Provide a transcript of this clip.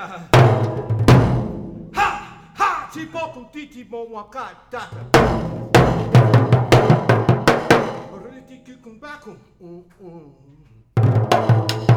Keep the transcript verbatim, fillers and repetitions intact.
Ha! Ha! Ti poco titi mo wakata. Really tiki kumbakum. Mm mm.